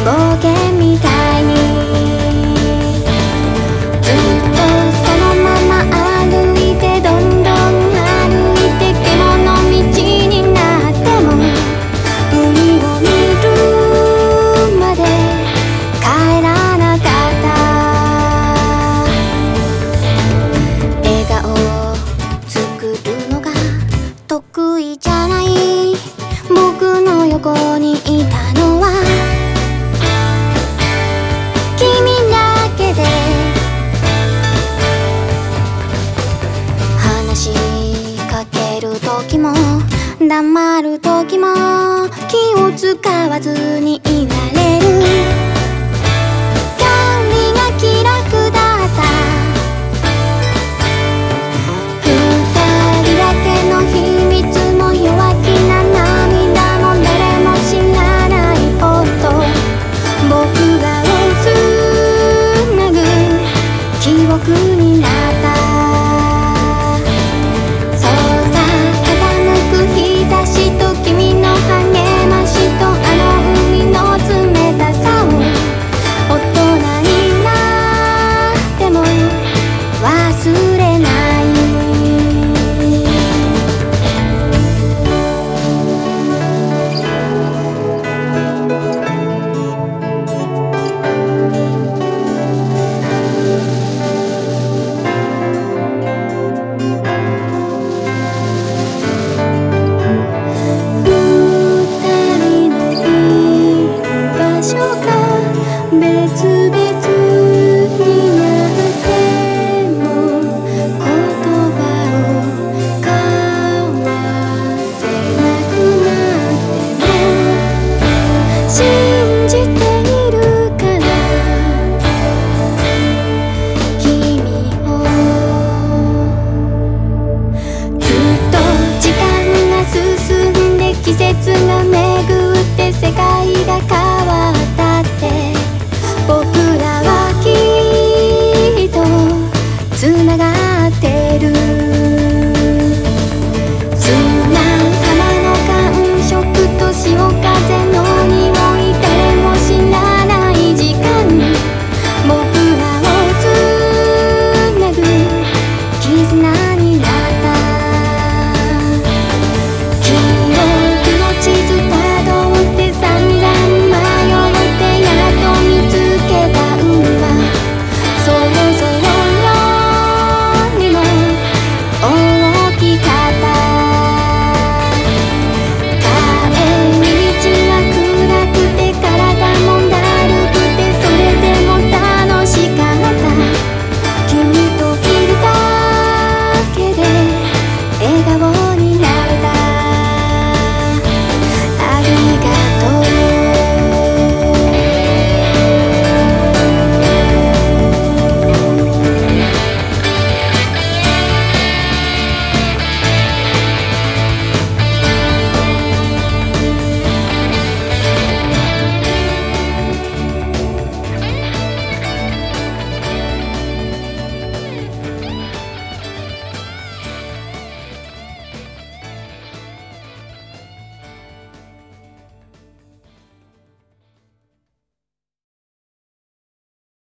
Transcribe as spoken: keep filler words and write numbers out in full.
冒険みたいにずっとそのまま歩いてどんどん歩いて獣道になっても海を見るまで帰らなかった笑顔を作るのが得意じゃない僕の横にいたのは君だけで話しかける時も黙る時も気を使わずにいられる距離が気楽だった二人だけの秘密も弱気な涙も誰も知らないこと僕がをつなぐ記憶になったそうさ傾く日差しと君の励ましとあの海の冷たさを大人になっても忘れない二人のいる場所が別々